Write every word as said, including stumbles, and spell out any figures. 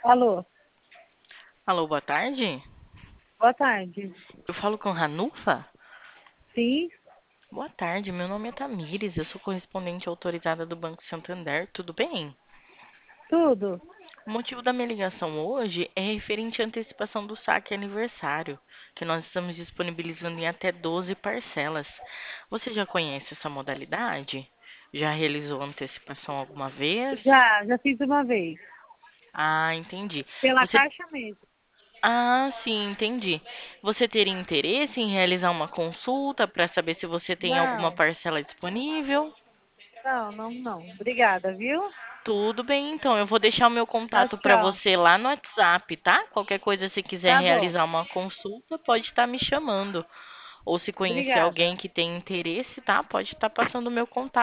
Alô, Alô, boa tarde. boa tarde. Eu falo com Ranufa? Sim, Boa tarde, meu nome é Tamires, eu sou correspondente autorizada do Banco Santander, tudo bem? tudo? O motivo da minha ligação hoje é referente à antecipação do saque aniversário, que nós estamos disponibilizando em até doze parcelas. Você já conhece essa modalidade? Já realizou antecipação alguma vez? Já, já fiz uma vez. Ah, entendi. Pela Você Caixa mesmo. Ah, sim, entendi. Você teria interesse em realizar uma consulta para saber se você tem alguma Não, parcela disponível? não, não, não. Obrigada, viu? Tudo bem, então. Eu vou deixar o meu Tchau, contato para tchau. você lá no WhatsApp, tá? Qualquer coisa, se quiser Tá bom. realizar uma consulta, pode estar me chamando. Ou se conhecer Obrigada. alguém que tem interesse, tá? Pode estar passando o meu contato.